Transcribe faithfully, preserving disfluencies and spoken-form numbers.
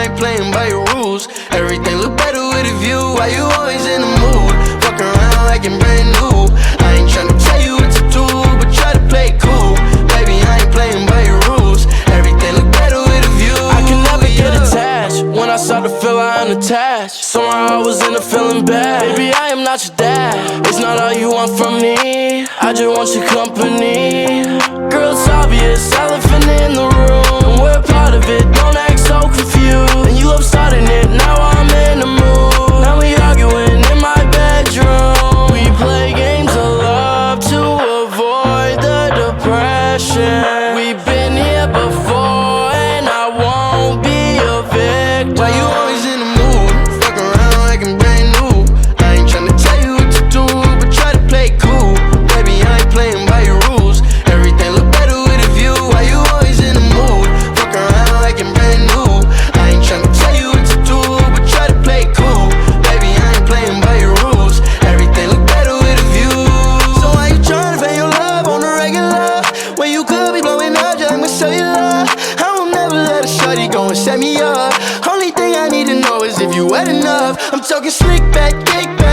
I ain't playing by your rules. Everything look better with a view. Why you always in the mood? Fuck around like I'm brand new. I ain't tryna tell you what to do, but try to play it cool. Baby, I ain't playing by your rules. Everything look better with a view. I can never get attached. When I start to feel I unattached, somehow I was in a feeling bad. Baby, I am not your dad. It's not all you want from me. I just want your company. Girl, it's obvious, elephant in the room. We're part of it, don't act so confused. And you love starting it, now I'm in the mood. Now we arguing in my bedroom. We play games of love to avoid the depression. We've been here before and I won't be a victim. Why you always in the mood? Fuck around like I'm brand new. I ain't tryna tell you what to do, but try to play it cool. Baby, I ain't playing by your rules. Everything look better with a view. Why you always in the mood? Fuck around like I'm brand new. I ain't tryna tell you what to do, but try to play it cool. Baby, I ain't playing by your rules. Everything look better with a view. So why you tryna pay your love on the regular when you could be blowing up just like my cellular? I will never let a shorty go and set me up. Only thing I need to know is if you wet enough. I'm talking slick back, kick back.